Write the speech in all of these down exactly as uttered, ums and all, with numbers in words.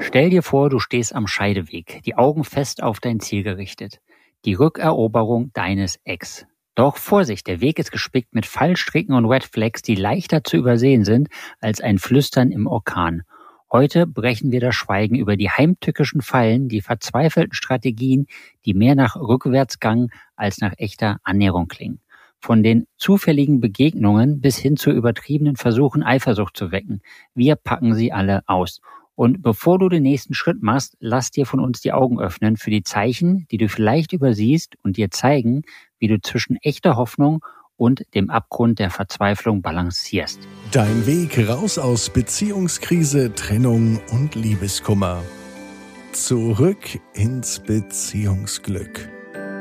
Stell dir vor, du stehst am Scheideweg, die Augen fest auf dein Ziel gerichtet. Die Rückeroberung deines Ex. Doch Vorsicht, der Weg ist gespickt mit Fallstricken und Red Flags, die leichter zu übersehen sind als ein Flüstern im Orkan. Heute brechen wir das Schweigen über die heimtückischen Fallen, die verzweifelten Strategien, die mehr nach Rückwärtsgang als nach echter Annäherung klingen. Von den zufälligen Begegnungen bis hin zu übertriebenen Versuchen, Eifersucht zu wecken. Wir packen sie alle aus. Und bevor du den nächsten Schritt machst, lass dir von uns die Augen öffnen für die Zeichen, die du vielleicht übersiehst und dir zeigen, wie du zwischen echter Hoffnung und dem Abgrund der Verzweiflung balancierst. Dein Weg raus aus Beziehungskrise, Trennung und Liebeskummer. Zurück ins Beziehungsglück.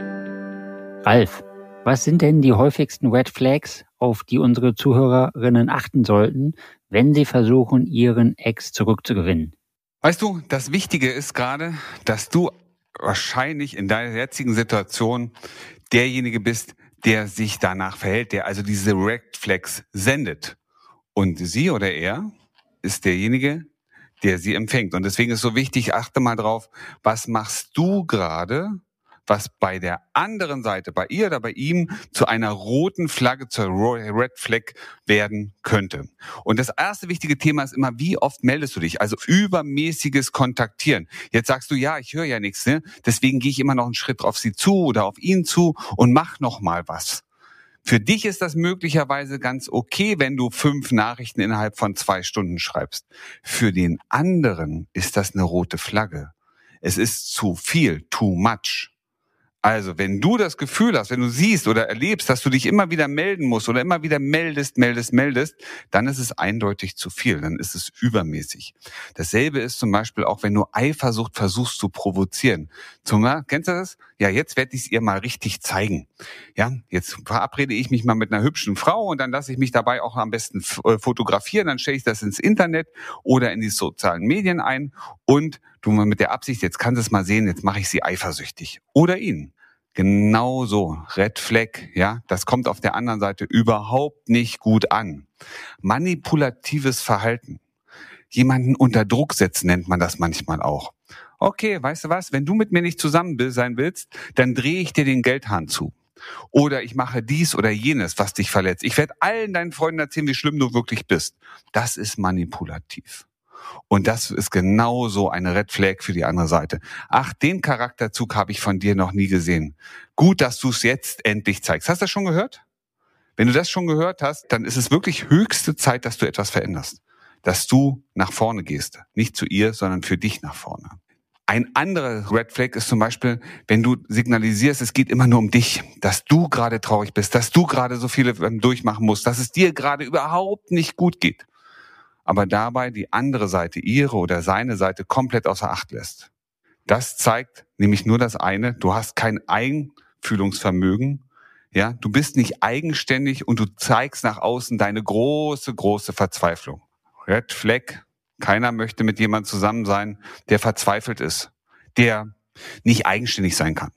Ralf, was sind denn die häufigsten Red Flags, auf die unsere Zuhörerinnen achten sollten, wenn sie versuchen, ihren Ex zurückzugewinnen? Weißt du, das Wichtige ist gerade, dass du wahrscheinlich in deiner jetzigen Situation derjenige bist, der sich danach verhält, der also diese Red Flags sendet. Und sie oder er ist derjenige, der sie empfängt. Und deswegen ist so wichtig, achte mal drauf, was machst du gerade, was bei der anderen Seite, bei ihr oder bei ihm, zu einer roten Flagge, zur Red Flag werden könnte. Und das erste wichtige Thema ist immer, wie oft meldest du dich? Also übermäßiges Kontaktieren. Jetzt sagst du, ja, ich höre ja nichts, ne? Deswegen gehe ich immer noch einen Schritt auf sie zu oder auf ihn zu und mach noch mal was. Für dich ist das möglicherweise ganz okay, wenn du fünf Nachrichten innerhalb von zwei Stunden schreibst. Für den anderen ist das eine rote Flagge. Es ist zu viel, too much. Also, wenn du das Gefühl hast, wenn du siehst oder erlebst, dass du dich immer wieder melden musst oder immer wieder meldest, meldest, meldest, dann ist es eindeutig zu viel, dann ist es übermäßig. Dasselbe ist zum Beispiel auch, wenn du Eifersucht versuchst zu provozieren. Zum Beispiel, kennst du das? Ja, jetzt werde ich es ihr mal richtig zeigen. Ja, jetzt verabrede ich mich mal mit einer hübschen Frau und dann lasse ich mich dabei auch am besten fotografieren, dann stelle ich das ins Internet oder in die sozialen Medien ein und du mal mit der Absicht, jetzt kannst du es mal sehen, jetzt mache ich sie eifersüchtig. Oder ihn. Genau so. Red Flag, ja, das kommt auf der anderen Seite überhaupt nicht gut an. Manipulatives Verhalten. Jemanden unter Druck setzen nennt man das manchmal auch. Okay, weißt du was, wenn du mit mir nicht zusammen sein willst, dann drehe ich dir den Geldhahn zu. Oder ich mache dies oder jenes, was dich verletzt. Ich werde allen deinen Freunden erzählen, wie schlimm du wirklich bist. Das ist manipulativ. Und das ist genauso eine Red Flag für die andere Seite. Ach, den Charakterzug habe ich von dir noch nie gesehen. Gut, dass du es jetzt endlich zeigst. Hast du das schon gehört? Wenn du das schon gehört hast, dann ist es wirklich höchste Zeit, dass du etwas veränderst. Dass du nach vorne gehst. Nicht zu ihr, sondern für dich nach vorne. Ein anderer Red Flag ist zum Beispiel, wenn du signalisierst, es geht immer nur um dich, dass du gerade traurig bist, dass du gerade so viele durchmachen musst, dass es dir gerade überhaupt nicht gut geht. Aber dabei die andere Seite, ihre oder seine Seite, komplett außer Acht lässt. Das zeigt nämlich nur das eine, du hast kein Einfühlungsvermögen, ja, du bist nicht eigenständig und du zeigst nach außen deine große, große Verzweiflung. Red Flag, keiner möchte mit jemandem zusammen sein, der verzweifelt ist, der nicht eigenständig sein kann.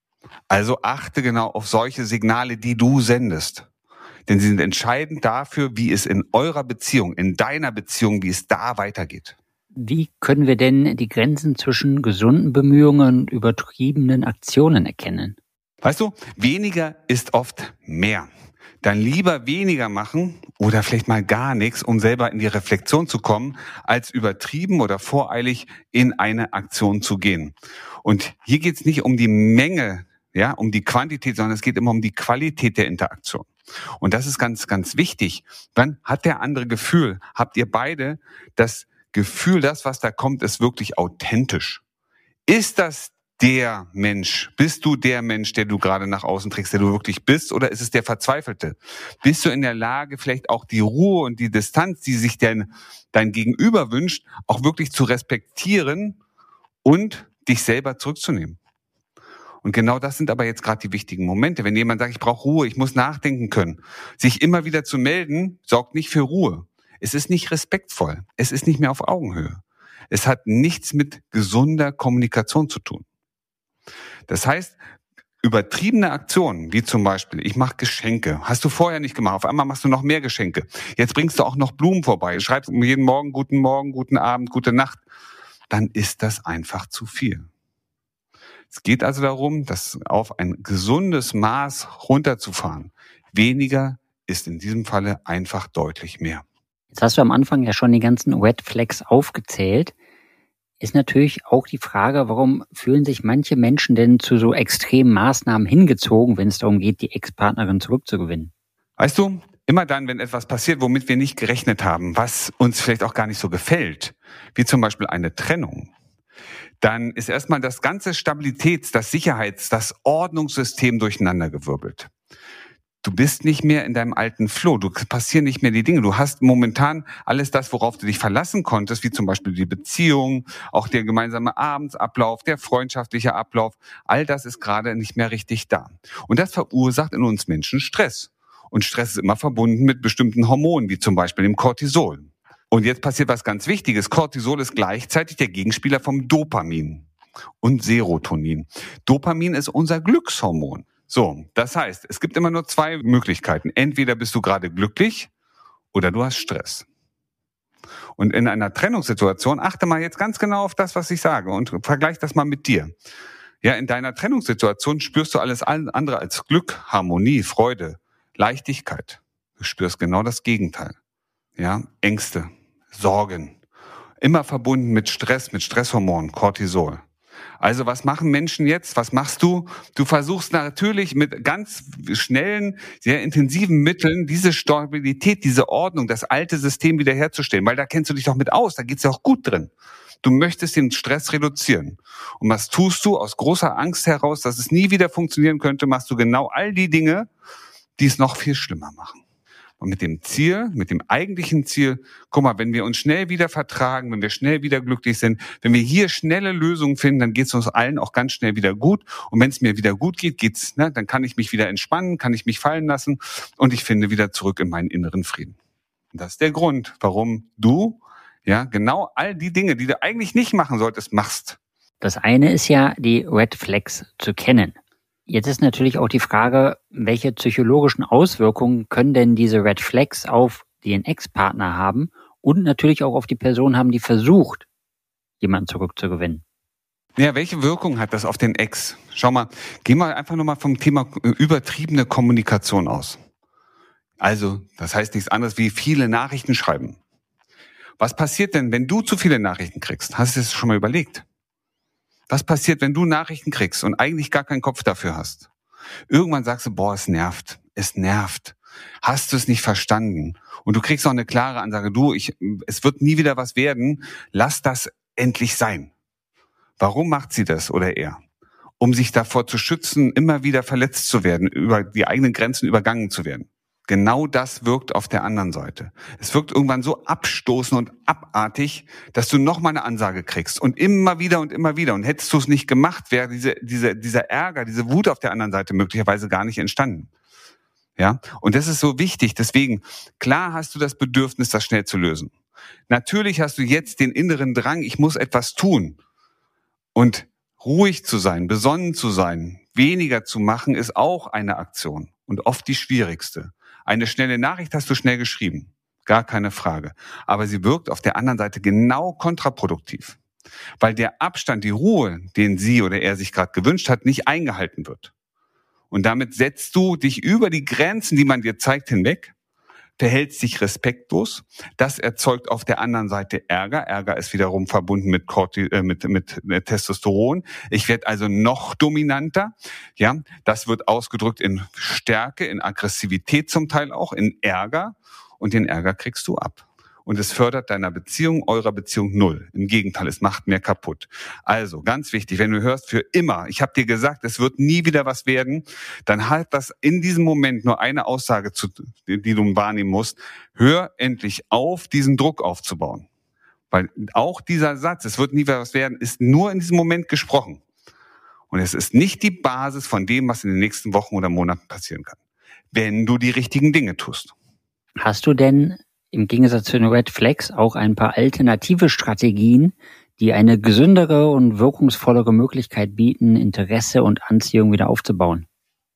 Also achte genau auf solche Signale, die du sendest. Denn sie sind entscheidend dafür, wie es in eurer Beziehung, in deiner Beziehung, wie es da weitergeht. Wie können wir denn die Grenzen zwischen gesunden Bemühungen und übertriebenen Aktionen erkennen? Weißt du, weniger ist oft mehr. Dann lieber weniger machen oder vielleicht mal gar nichts, um selber in die Reflexion zu kommen, als übertrieben oder voreilig in eine Aktion zu gehen. Und hier geht es nicht um die Menge, ja, um die Quantität, sondern es geht immer um die Qualität der Interaktion. Und das ist ganz, ganz wichtig. Wann hat der andere Gefühl? Habt ihr beide das Gefühl, das, was da kommt, ist wirklich authentisch? Ist das der Mensch? Bist du der Mensch, der du gerade nach außen trägst, der du wirklich bist? Oder ist es der Verzweifelte? Bist du in der Lage, vielleicht auch die Ruhe und die Distanz, die sich dein, dein Gegenüber wünscht, auch wirklich zu respektieren und dich selber zurückzunehmen? Und genau das sind aber jetzt gerade die wichtigen Momente. Wenn jemand sagt, ich brauche Ruhe, ich muss nachdenken können, sich immer wieder zu melden, sorgt nicht für Ruhe. Es ist nicht respektvoll. Es ist nicht mehr auf Augenhöhe. Es hat nichts mit gesunder Kommunikation zu tun. Das heißt, übertriebene Aktionen, wie zum Beispiel, ich mache Geschenke, hast du vorher nicht gemacht, auf einmal machst du noch mehr Geschenke. Jetzt bringst du auch noch Blumen vorbei, schreibst jeden Morgen guten Morgen, guten Abend, gute Nacht. dann ist das einfach zu viel. Es geht also darum, das auf ein gesundes Maß runterzufahren. Weniger ist in diesem Falle einfach deutlich mehr. Jetzt hast du am Anfang ja schon die ganzen Red Flags aufgezählt. Ist natürlich auch die Frage, warum fühlen sich manche Menschen denn zu so extremen Maßnahmen hingezogen, wenn es darum geht, die Ex-Partnerin zurückzugewinnen? Weißt du, immer dann, wenn etwas passiert, womit wir nicht gerechnet haben, was uns vielleicht auch gar nicht so gefällt, wie zum Beispiel eine Trennung, dann ist erstmal das ganze Stabilitäts-, das Sicherheits-, das Ordnungssystem durcheinandergewirbelt. Du bist nicht mehr in deinem alten Flow, du passieren nicht mehr die Dinge. Du hast momentan alles das, worauf du dich verlassen konntest, wie zum Beispiel die Beziehung, auch der gemeinsame Abendsablauf, der freundschaftliche Ablauf. All das ist gerade nicht mehr richtig da. Und das verursacht in uns Menschen Stress. Und Stress ist immer verbunden mit bestimmten Hormonen, wie zum Beispiel dem Cortisol. Und jetzt passiert was ganz Wichtiges. Cortisol ist gleichzeitig der Gegenspieler vom Dopamin und Serotonin. Dopamin ist unser Glückshormon. So, das heißt, es gibt immer nur zwei Möglichkeiten. Entweder bist du gerade glücklich oder du hast Stress. Und in einer Trennungssituation, achte mal jetzt ganz genau auf das, was ich sage und vergleich das mal mit dir. Ja, in deiner Trennungssituation spürst du alles andere als Glück, Harmonie, Freude, Leichtigkeit. Du spürst genau das Gegenteil. Ja, Ängste, Sorgen. Immer verbunden mit Stress, mit Stresshormonen, Cortisol. Also was machen Menschen jetzt? Was machst du? Du versuchst natürlich mit ganz schnellen, sehr intensiven Mitteln diese Stabilität, diese Ordnung, das alte System wiederherzustellen. Weil da kennst du dich doch mit aus, da geht's ja auch gut drin. Du möchtest den Stress reduzieren. Und was tust du? Aus großer Angst heraus, dass es nie wieder funktionieren könnte, machst du genau all die Dinge, die es noch viel schlimmer machen. Und mit dem Ziel, mit dem eigentlichen Ziel, guck mal, wenn wir uns schnell wieder vertragen, wenn wir schnell wieder glücklich sind, wenn wir hier schnelle Lösungen finden, dann geht es uns allen auch ganz schnell wieder gut. Und wenn es mir wieder gut geht, geht's, ne, dann kann ich mich wieder entspannen, kann ich mich fallen lassen und ich finde wieder zurück in meinen inneren Frieden. Und das ist der Grund, warum du, ja, genau all die Dinge, die du eigentlich nicht machen solltest, machst. Das eine ist ja, die Red Flags zu kennen. Jetzt ist natürlich auch die Frage, welche psychologischen Auswirkungen können denn diese Red Flags auf den Ex-Partner haben und natürlich auch auf die Person haben, die versucht, jemanden zurückzugewinnen. Ja, welche Wirkung hat das auf den Ex? Schau mal, gehen wir einfach nur mal vom Thema übertriebene Kommunikation aus. Also, das heißt nichts anderes wie viele Nachrichten schreiben. Was passiert denn, wenn du zu viele Nachrichten kriegst? Hast du das schon mal überlegt? Was passiert, wenn du Nachrichten kriegst und eigentlich gar keinen Kopf dafür hast? Irgendwann sagst du, boah, es nervt, es nervt. Hast du es nicht verstanden? Und du kriegst auch eine klare Ansage, du, ich, es wird nie wieder was werden, lass das endlich sein. Warum macht sie das oder er? Um sich davor zu schützen, immer wieder verletzt zu werden, über die eigenen Grenzen übergangen zu werden. Genau das wirkt auf der anderen Seite. Es wirkt irgendwann so abstoßend und abartig, dass du nochmal eine Ansage kriegst und immer wieder und immer wieder. Und hättest du es nicht gemacht, wäre diese, diese, dieser Ärger, diese Wut auf der anderen Seite möglicherweise gar nicht entstanden. Ja, und das ist so wichtig. Deswegen, klar hast du das Bedürfnis, das schnell zu lösen. Natürlich hast du jetzt den inneren Drang, ich muss etwas tun. Und ruhig zu sein, besonnen zu sein, weniger zu machen, ist auch eine Aktion und oft die schwierigste. Eine schnelle Nachricht hast du schnell geschrieben, gar keine Frage. Aber sie wirkt auf der anderen Seite genau kontraproduktiv, weil der Abstand, die Ruhe, den sie oder er sich gerade gewünscht hat, nicht eingehalten wird. Und damit setzt du dich über die Grenzen, die man dir zeigt, hinweg, verhältst dich respektlos. Das erzeugt auf der anderen Seite Ärger. Ärger ist wiederum verbunden mit, Corti, äh, mit, mit, mit Testosteron. Ich werde also noch dominanter. Ja, das wird ausgedrückt in Stärke, in Aggressivität zum Teil auch, in Ärger. Und den Ärger kriegst du ab. Und es fördert deiner Beziehung, eurer Beziehung null. Im Gegenteil, es macht mehr kaputt. Also, ganz wichtig, wenn du hörst, für immer, ich habe dir gesagt, es wird nie wieder was werden, dann hat das in diesem Moment nur eine Aussage, zu, die du wahrnehmen musst. Hör endlich auf, diesen Druck aufzubauen. Weil auch dieser Satz, es wird nie wieder was werden, ist nur in diesem Moment gesprochen. Und es ist nicht die Basis von dem, was in den nächsten Wochen oder Monaten passieren kann. Wenn du die richtigen Dinge tust. Hast du denn im Gegensatz zu den Red Flags auch ein paar alternative Strategien, die eine gesündere und wirkungsvollere Möglichkeit bieten, Interesse und Anziehung wieder aufzubauen?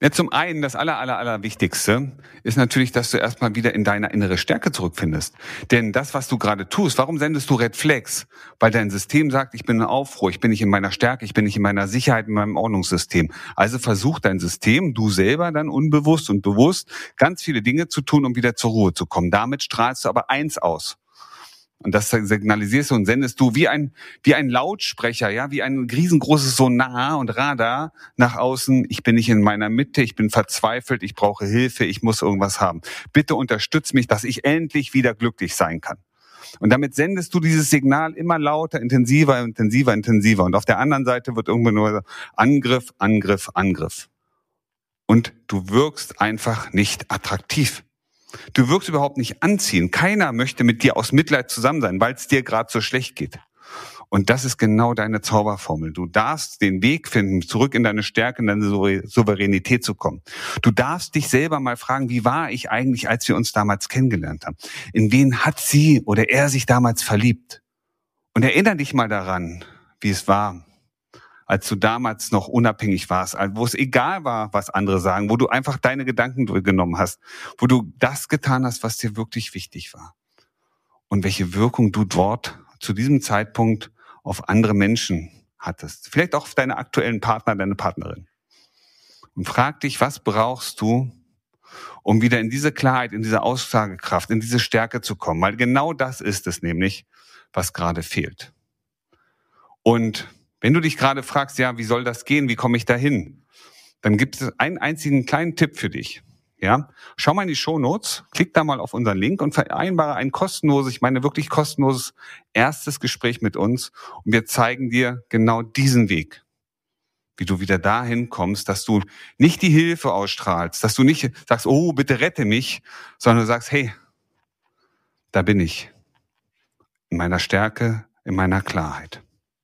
Ja, zum einen, das aller, aller, aller Wichtigste ist natürlich, dass du erstmal wieder in deine innere Stärke zurückfindest. Denn das, was du gerade tust, warum sendest du Red Flags? Weil dein System sagt, ich bin in Aufruhr, ich bin nicht in meiner Stärke, ich bin nicht in meiner Sicherheit, in meinem Ordnungssystem. Also versucht dein System, du selber dann unbewusst und bewusst, ganz viele Dinge zu tun, um wieder zur Ruhe zu kommen. Damit strahlst du aber eins aus. Und das signalisierst du und sendest du wie ein, wie ein Lautsprecher, ja, wie ein riesengroßes Sonar und Radar nach außen. Ich bin nicht in meiner Mitte, ich bin verzweifelt, ich brauche Hilfe, ich muss irgendwas haben. Bitte unterstütz mich, dass ich endlich wieder glücklich sein kann. Und damit sendest du dieses Signal immer lauter, intensiver, intensiver, intensiver. Und auf der anderen Seite wird irgendwann nur Angriff, Angriff, Angriff. Und du wirkst einfach nicht attraktiv. Du wirkst überhaupt nicht anziehen. Keiner möchte mit dir aus Mitleid zusammen sein, weil es dir gerade so schlecht geht. Und das ist genau deine Zauberformel. Du darfst den Weg finden, zurück in deine Stärke, in deine Souveränität zu kommen. Du darfst dich selber mal fragen, wie war ich eigentlich, als wir uns damals kennengelernt haben? In wen hat sie oder er sich damals verliebt? Und erinnere dich mal daran, wie es war, als du damals noch unabhängig warst, wo es egal war, was andere sagen, wo du einfach deine Gedanken genommen hast, wo du das getan hast, was dir wirklich wichtig war. Und welche Wirkung du dort zu diesem Zeitpunkt auf andere Menschen hattest. Vielleicht auch auf deine aktuellen Partner, deine Partnerin. Und frag dich, was brauchst du, um wieder in diese Klarheit, in diese Aussagekraft, in diese Stärke zu kommen? Weil genau das ist es nämlich, was gerade fehlt. Und wenn du dich gerade fragst, ja, wie soll das gehen, wie komme ich da hin? Dann gibt es einen einzigen kleinen Tipp für dich. Ja, schau mal in die Shownotes, klick da mal auf unseren Link und vereinbare ein kostenloses, ich meine wirklich kostenloses erstes Gespräch mit uns. Und wir zeigen dir genau diesen Weg, wie du wieder dahin kommst, dass du nicht die Hilfe ausstrahlst, dass du nicht sagst, oh, bitte rette mich, sondern du sagst, hey, da bin ich, in meiner Stärke, in meiner Klarheit.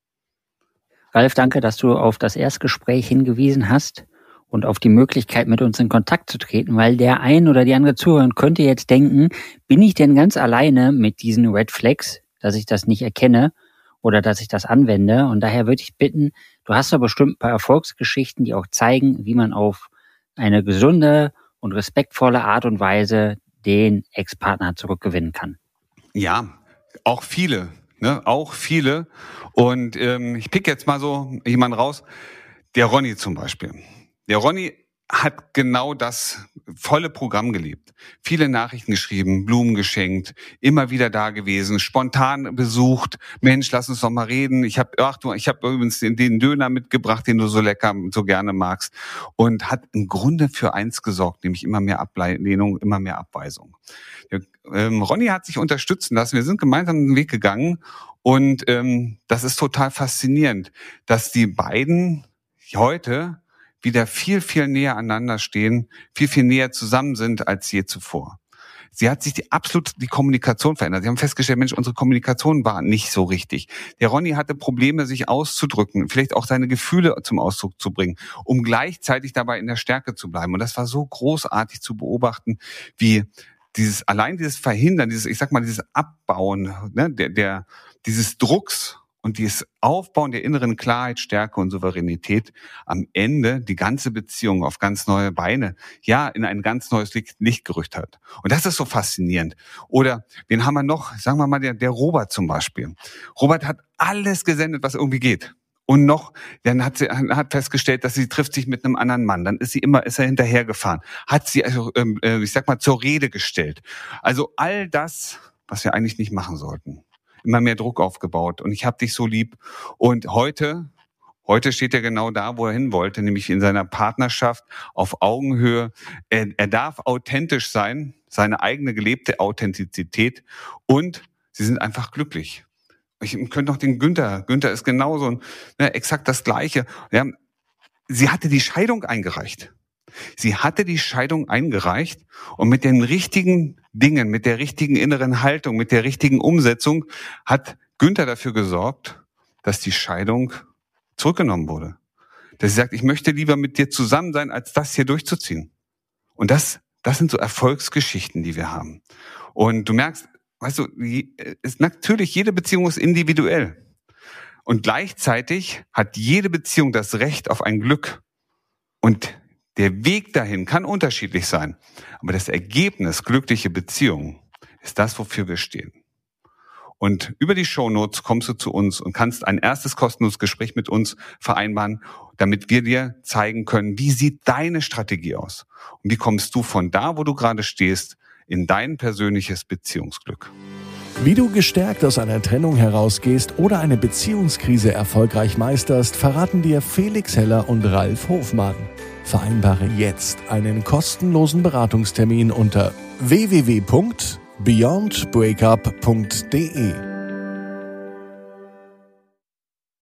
Ralf, danke, dass du auf das Erstgespräch hingewiesen hast und auf die Möglichkeit, mit uns in Kontakt zu treten, weil der ein oder die andere Zuhörer könnte jetzt denken, bin ich denn ganz alleine mit diesen Red Flags, dass ich das nicht erkenne oder dass ich das anwende? Und daher würde ich bitten, du hast doch bestimmt ein paar Erfolgsgeschichten, die auch zeigen, wie man auf eine gesunde und respektvolle Art und Weise den Ex-Partner zurückgewinnen kann. Ja, auch viele. Ne, auch viele. Und ähm, ich pick jetzt mal so jemanden raus. Der Ronny zum Beispiel. Der Ronny hat genau das volle Programm gelebt. Viele Nachrichten geschrieben, Blumen geschenkt, immer wieder da gewesen, spontan besucht. Mensch, lass uns doch mal reden. Ich habe, ach du, ich habe übrigens den, den Döner mitgebracht, den du so lecker, so gerne magst. Und hat im Grunde für eins gesorgt, nämlich immer mehr Ablehnung, immer mehr Abweisung. Der, ähm, Ronny hat sich unterstützen lassen. Wir sind gemeinsam den Weg gegangen. Und ähm, das ist total faszinierend, dass die beiden heute wieder viel, viel näher aneinander stehen, viel, viel näher zusammen sind als je zuvor. Sie hat sich die absolut die Kommunikation verändert. Sie haben festgestellt, Mensch, unsere Kommunikation war nicht so richtig. Der Ronny hatte Probleme, sich auszudrücken, vielleicht auch seine Gefühle zum Ausdruck zu bringen, um gleichzeitig dabei in der Stärke zu bleiben. Und das war so großartig zu beobachten, wie dieses, allein dieses Verhindern, dieses, ich sag mal, dieses Abbauen, ne, der, der, dieses Drucks und dieses Aufbauen der inneren Klarheit, Stärke und Souveränität am Ende die ganze Beziehung auf ganz neue Beine, ja, in ein ganz neues Licht gerückt hat. Und das ist so faszinierend. Oder wen haben wir noch? Sagen wir mal, der, der Robert zum Beispiel. Robert hat alles gesendet, was irgendwie geht. Und noch, dann hat sie hat festgestellt, dass sie trifft sich mit einem anderen Mann. Dann ist sie immer, ist er hinterhergefahren. Hat sie, also, ähm, ich sag mal, zur Rede gestellt. Also all das, was wir eigentlich nicht machen sollten. Immer mehr Druck aufgebaut. Und ich hab dich so lieb. Und heute, heute steht er genau da, wo er hin wollte, nämlich in seiner Partnerschaft auf Augenhöhe. Er, er darf authentisch sein, seine eigene gelebte Authentizität. Und sie sind einfach glücklich. Ich könnte noch den Günther. Günther ist genauso, ne, exakt das Gleiche. Ja, sie hatte die Scheidung eingereicht. Sie hatte die Scheidung eingereicht und mit den richtigen Dingen, mit der richtigen inneren Haltung, mit der richtigen Umsetzung hat Günther dafür gesorgt, dass die Scheidung zurückgenommen wurde. Dass sie sagt, ich möchte lieber mit dir zusammen sein, als das hier durchzuziehen. Und das, das sind so Erfolgsgeschichten, die wir haben. Und du merkst, weißt du, ist natürlich, jede Beziehung ist individuell. Und gleichzeitig hat jede Beziehung das Recht auf ein Glück. Und Der Weg dahin kann unterschiedlich sein, aber das Ergebnis, glückliche Beziehungen, ist das, wofür wir stehen. Und über die Shownotes kommst du zu uns und kannst ein erstes kostenloses Gespräch mit uns vereinbaren, damit wir dir zeigen können, wie sieht deine Strategie aus? Und wie kommst du von da, wo du gerade stehst, in dein persönliches Beziehungsglück? Wie du gestärkt aus einer Trennung herausgehst oder eine Beziehungskrise erfolgreich meisterst, verraten dir Felix Heller und Ralf Hofmann. Vereinbare jetzt einen kostenlosen Beratungstermin unter w w w punkt beyond breakup punkt d e.